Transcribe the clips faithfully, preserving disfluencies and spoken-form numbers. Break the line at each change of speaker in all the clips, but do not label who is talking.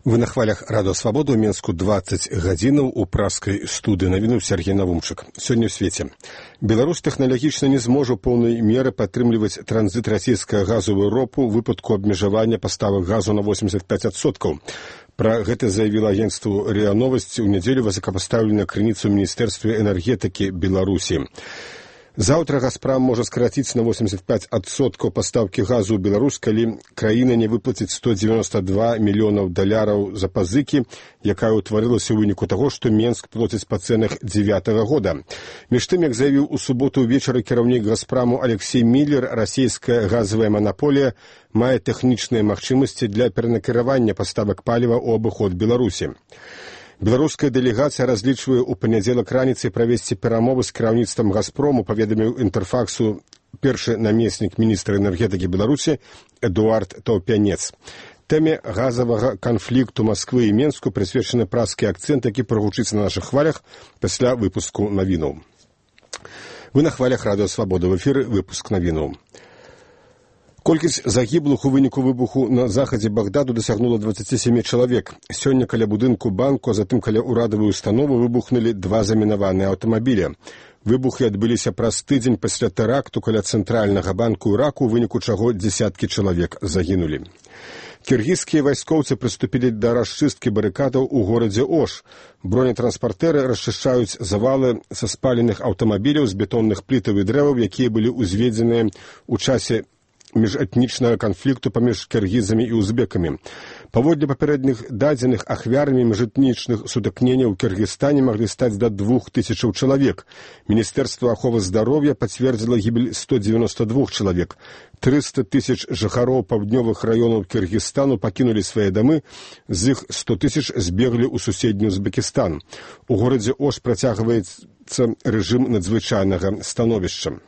Вы на хвалях Радио Свобода, у Менску двадцать гадзінаў у праскай студыі навіну Сергей Навумчык. Сёння ў свеце. Беларусь тэхналагічна не зможа ў поўнай меры падтрымліваць транзіт расійскага газу ў Еўропу ў выпадку абмежавання паставак газу на восемьдесят пять адсоткаў. Пра гэта заявіла агенцтву РИА Новости ў нядзелю высокапастаўленая крыніца ў Міністэрстве энергетыкі Беларусі. Заўтра «Газпром» можа скараціць на восемьдесят пять адсоткаў пастаўкі газу ў Беларусь, калі краіна не выплаціць сто девяносто два мільёнаў даляраў за пазыкі, якая ўтварылася ў выніку таго, што Менск плоціць па цэнах дзевятага года. Між тым, як заявіў у суботу ўвечары кіраўнік «Газпраму» Алексей Миллер, расійская газавая манаполія мае тэхнічныя магчымасці для перанакіравання паставак паліва ў абыход Беларусі. Беларуская дэлегацыя разлічвае ў панядзелак раніцай правесці перамовы з кіраўніцтвам «Газпрому», паведаміў Інтэрфаксу першы намеснік міністра энергетыкі Беларусі Эдуард Таўпянец. Тэме газавага канфлікту Масквы і Менску прысвечаны праскі акцэнт, які прагучыць на нашых хвалях пасля выпуску навінаў. Вы на хвалях Радио Свобода, в эфіры выпуск навінаў. Колькасць загіблых у выніку выбуху на захадзе Багдаду дасягнула двадцать семь чалавек. Сёння каля будынку банку, а затым каля ўрадавай установы выбухнулі два замінаваныя аўтамабіля. Выбухі адбыліся праз тыдзень пасля тэракту каля цэнтральнага банку Іраку, у выніку чаго дзесяткі чалавек загінулі. Кіргізскія вайскоўцы прыступілі да расчысткі барыкадаў у горадзе Ош. Бронетранспартэры расчышчаюць завалы са спаленых аўтамабіляў з бетонных плітаў і дрэваў, якія былі ўзведзеныя ў часе міжэтнічнага канфлікту паміж кіргізамі і узбекамі. Паводле папярэдніх дадзеных, ахвярамі міжэтнічных сутыкненняў у Кіргізстане маглі стаць да двух тысячаў чалавек. Міністэрства аховы здароўя пацвердзіла гібель сто девяносто два чалавек. триста тысяч жыхароў паўднёвых раёнаў Кіргізстану пакінулі свае дамы, з іх сто тысяч збеглі ў суседні Узбекістан. У горадзе Ош працягваецца рэжым надзвычайнага становішча.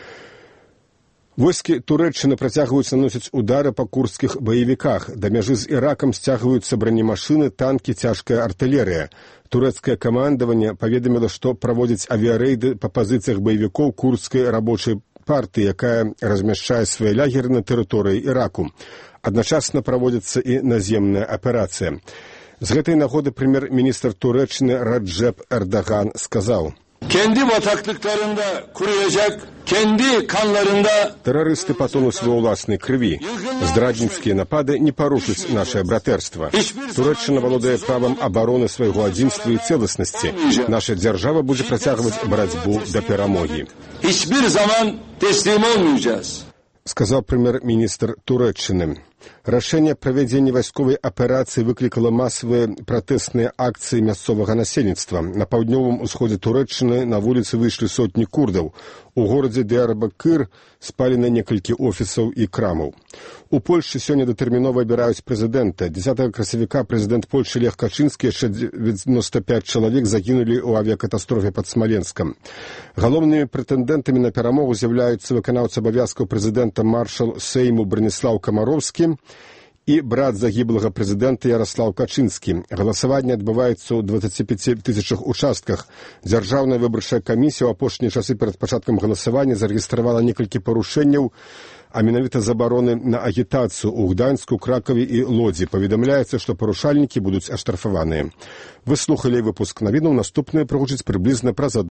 Войскі Турэччыны працягваюць наносіць удары па курдскіх баевіках. Да мяжы з Іракам сцягваюцца бронемашыны, танкі, цяжкая артылерыя. Турэцкае камандаванне паведаміла, што праводзіць авіярэйды па пазіцыях баевікоў курдскай рабочай партыі, якая размяшчае свае лагеры на тэрыторыі Іраку. Адначасна праводзіцца і наземная аперацыя. З гэтай нагоды прэм'ер-міністр Турэччыны Раджеп Эрдоган сказаў:
Kendi bataklıklarında kuruyacak, kendi kanlarında...
Тэрарысты патонуць ва ўласнай крыві. Здрадніцкія напады не парушаць нашае братэрства. Турэччына валодае правам абароны свайго адзінства і цэласнасці. Наша дзяржава будзе працягваць барацьбу да перамогі.
Hiçbir zaman teslim olmayacağız.
Сказаў прэм'ер-міністр Турэччыны. Рашэнне правядзення вайсковай аперацыі выклікала масавыя пратэсныя акцыі мясцовага насельніцтва. На паўднёвым усходзе Турэччыны на вуліцы выйшлі сотні курдаў. У горадзе Дыярбакыр спалена некалькі офісаў і крамаў. У Польшчы сёння датэрмінова абіраюць прэзідэнта. дзесятага красавіка прэзідэнт Польшчы Лех Качынскі, яшчэ девяносто пять чалавек загінулі ў авіякатастрофе пад Смаленскам. Галоўнымі прэтэндэнтамі на перамогу з'яўляюцца выканаўца абавязкаў прэзідэнта маршал Сейму Браніслаў Камароўскі і брат загіблага прэзідэнта Яраслаў Качынскі. Галасаванне адбываецца ў двадцати пяти тысячах участках. Дзяржаўная выбарчая камісія ў апошнія часы перад пачаткам галасавання зарэгістравала некалькі парушэнняў, а менавіта забароны на агітацыю ў Гданьску, Кракаве і Лодзі. Паведамляецца, што парушальнікі будуць аштрафаваныя. Вы слухалі выпуск навінаў, наступныя прагучыць прыблізна праз